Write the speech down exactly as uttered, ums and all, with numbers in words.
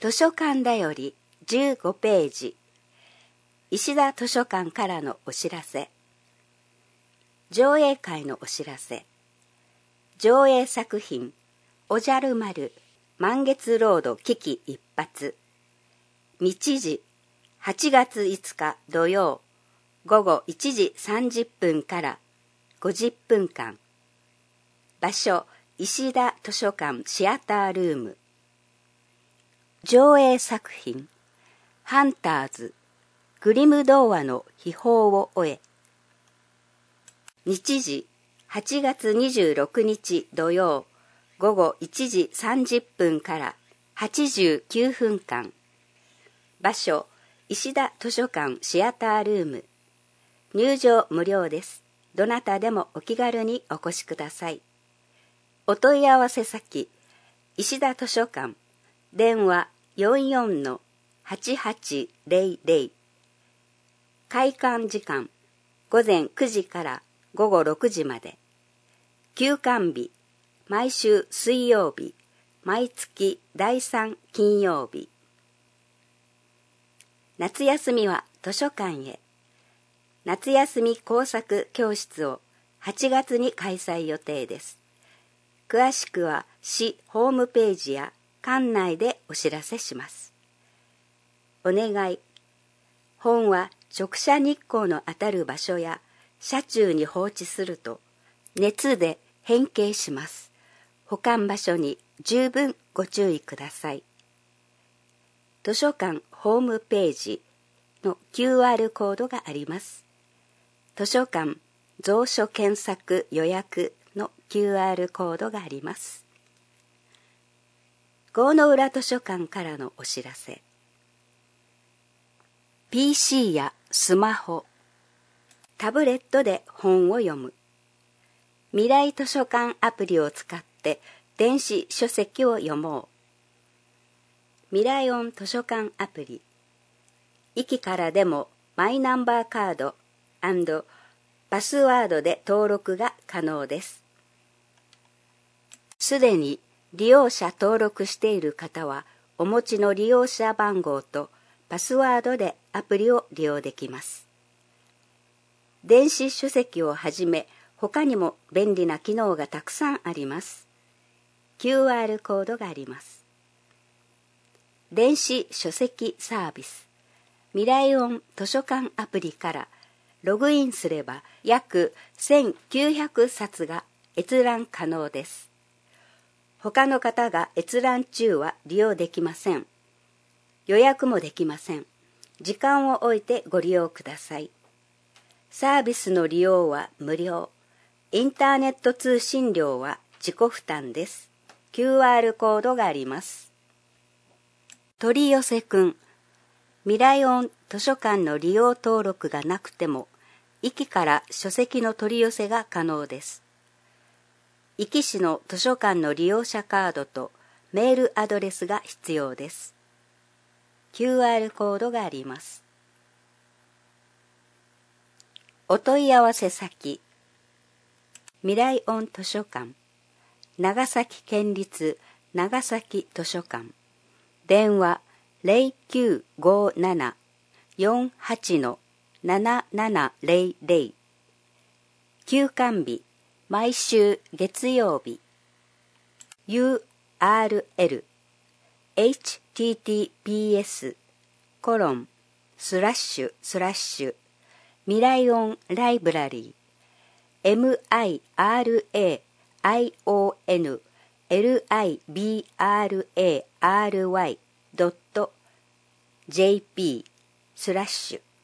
図書館だよりじゅうごページ。石田図書館からのお知らせ。上映会のお知らせ。上映作品、おじゃる丸、満月ロード危機一発。日時、はちがついつか土曜、午後いちじさんじゅっぷんからごじゅっぷんかん。場所、石田図書館シアタールーム。上映作品、ハンターズ、グリム童話の秘宝を終え。日時、はちがつにじゅうろくにち土曜、午後いちじさんじゅっぷんからはちじゅうきゅうふんかん。場所、石田図書館シアタールーム。入場無料です。どなたでもお気軽にお越しください。お問い合わせ先、石田図書館、電話 よんよんのはちはちゼロゼロ。開館時間、午前くじから午後ろくじまで。休館日、毎週水曜日、毎月だいさん金曜日。夏休みは図書館へ。夏休み工作教室をはちがつに開催予定です。詳しくは市ホームページや館内でお知らせします。お願い。本は直射日光の当たる場所や車中に放置すると熱で変形します。保管場所に十分ご注意ください。図書館ホームページの キューアール コードがあります。図書館蔵書検索予約の キューアール コードがあります。郷の浦図書館からのお知らせ。ピーシー やスマホ、タブレットで本を読む。未来図書館アプリを使って電子書籍を読もう。未来音図書館アプリ。駅からでもマイナンバーカード&パスワードで登録が可能です。すでに利用者登録している方はお持ちの利用者番号とパスワードでアプリを利用できます。電子書籍をはじめ他にも便利な機能がたくさんあります。キューアール コードがあります。電子書籍サービス未来音図書館アプリからログインすれば約せんきゅうひゃくさつが閲覧可能です。他の方が閲覧中は利用できません。予約もできません。時間を置いてご利用ください。サービスの利用は無料。インターネット通信料は自己負担です。キューアール コードがあります。取り寄せくん。未来音図書館の利用登録がなくても、駅から書籍の取り寄せが可能です。壱岐市の図書館の利用者カードとメールアドレスが必要です。キューアール コードがあります。お問い合わせ先、未来音図書館、長崎県立長崎図書館、電話ゼロきゅうごなな よんはち ななななゼロゼロ。休館日、毎週月曜日。ユーアールエル エイチティーティーピーエス コロンスラッシュスラッシュ未来音ライブラリー エムアイアールエーアイオーエヌエルアイビーアールエーアールワイドットジェーピースラッシュ